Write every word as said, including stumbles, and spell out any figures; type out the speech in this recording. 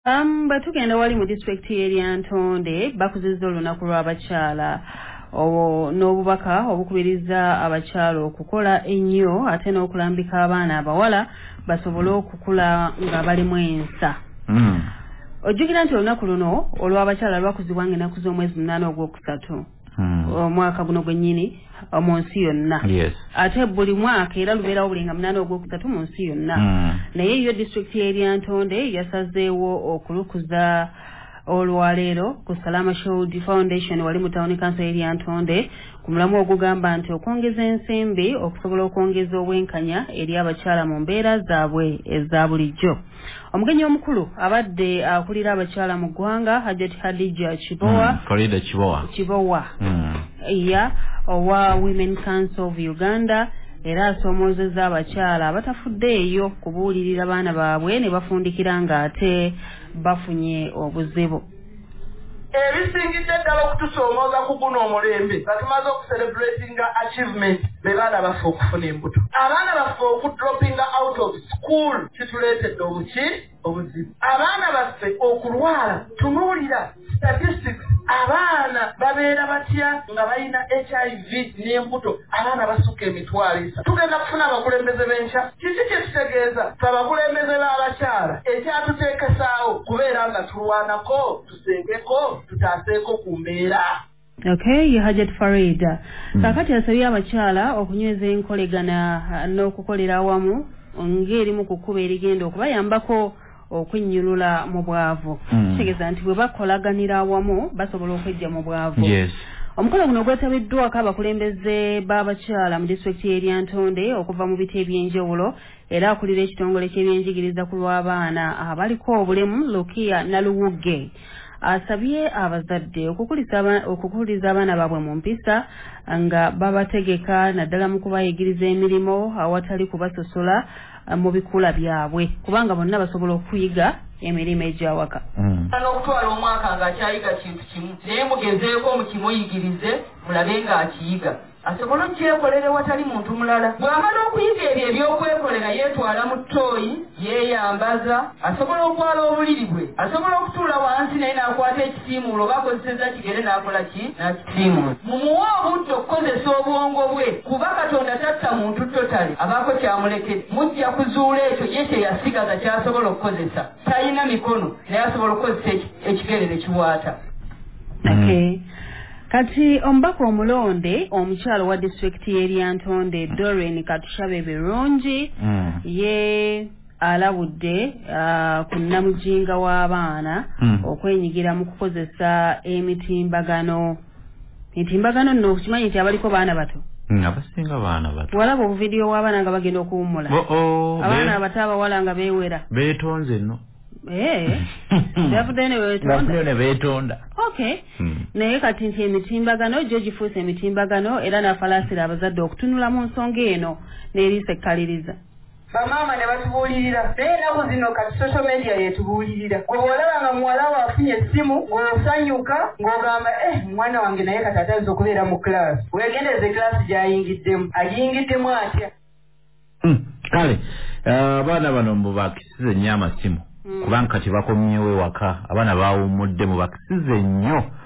Um, batugenda wali mu district area Ntonde bakuzizza olunaku lw'abakyala obo n'obubaka obukubiriza abakyala okukola ennyo ate n'okulambika abaana abawala basobole okukula nga bali mu ensa. Mm. Ojjukira nti olunaku luno olw'abakyala lwakuzibwa ng'ennaku z'omwezi munaana ogwokutaatu omwaka guno gwennyini mu nsi yonna. Yes. Ate buli mwaka era lubeerawo buli nga munaana ogwokutaatu mu nsi yonna. Mm. Naye yo district area Ntonde yasazeewo okulukuza olwaleero ku Salama Shield Foundation wali mu Town Council area Ntonde ku mulamu ogugamba nti okwongeza ensimbi okusobola okwongeza obwenkanya eri abakyala mu mbeera zaabwe eza bulijjo. Omugenyi omukulu abadde akulira abakyala mu ggwanga Hajjati Hadija Kibowa. Mm, Korida Kibowa. Kibowa. Mm. Yeah, owa Women Council of Uganda era asoomozezza abakyala abatafuddeeyo kubuulirira baana baabwe ne bafundikira ng'ate bafunye obuzibu. Ebisingidde ddala okutusoomooza ku guno omulembe nga tumaze okucelebratinga achievement be baana baffe okufuna embuto. Abaana baffe okudropinga out of school kituleetedde obuki obuzibu. Abaana baffe okulwala tunuulira statistics abaana babeera batya nga balina H I V n'embuto abaana basukka emitwalo esatu. Tugenda kufuna abakulembeze b'enkya kiki kye kitegeeza fe abakulembeze b'abakyala ekyatuteekesaawo kubeera nga tulwanako tuseekeko tutaaseeko ku mbeera. Okay, Hajjat Farida. Mm. Kakati asabye abakyala okunyweza enkolegana n'okukolera awamu ng'eri mu kukuba erigenda okubayambako okwennyulula mu bwavu. Mm. Kitegeeza nti bwe bakolaganira awamu basobola okwejja mu bwavu. Yes. Omukolo guno gwetabiddwako abakulembeze b'abakyala mu district area Ntonde okuva mu biti eby'enjawulo era akulira ekitongole ky'ebyenjigiriza ku lw'abaana abaliko obulemu Lukia Naluwuge. Asabye abazadde okukuliza abaana baabwe mu mpisa nga babategeka naddala mu kubayigiriza emirimu awatali kubasosola mu bikula byabwe kubanga bonna basobola okuyiga emirimu egy'awaka. N'okutwala omwaka ng'akyayiga kintu kimu naye mugezeeko mukimuyigirize mulabe ng'akiyiga asobola okyekolera watali muntu mulala. Bw'amala okuyiga ebyo ebyokwekolera yeetwala mu ttooyi yeeyambaza asobola okwala obuliri bwe asobola okutuula wansi naye n'akwata ekitiimuulo oba akozeseza kigere n'akola ki n'akitiimuulo. Mumuwe obudde okukozesa obwongo bwe kuba Katonda tatta muntu totale abaako kyamulekere mujja kuzuula ekyo ye kyeyasigaza ky'asobola okukozesa talina mikono naye asobola okukozesa ekigere ne kiwaata. Okay. Kati ombako omulonde omukyalo wa district area Ntonde Doreen Katushabe Birungi Mm. ye alabudde uh, ku nnamujinga w'abaana Mm. okwenyigira mu kukozesa emitimbagano. Entimbagano nno okimanyi nti abaliko baana bato. Mm, abasinga baana bato. Walaba obuvidiyo w'abaana nga bagenda okuwummula. Oh, oh, abaana abato abawala nga beewera. Beetonze nno. Eh. Bafudde ne beetonda. Bafudde ne beetonda. Okay. Mm. Naye kati nti emitimbagano gyo gifuuse emitimbagano era n'afalaasira abazadde okutunula mu nsonga eno n'eriisa ekkaliriza. Bamaama ne batubuulirira naye ennaku zino kati social media yetubuulirira. Gwe bw'olaba nga muwala we afunye essimu ng'osanyuka ng'ogamba eh mwana wange naye kati atazza okubeera mu class. Weegendereze class gy'ayingiddemu agiyingiddemu atya. Mm. Kale abaana bano mubakisize nnyo amasimu. Mm. Kubanga kati bakomyewo ewaka abaana baawummudde mubakisize nnyo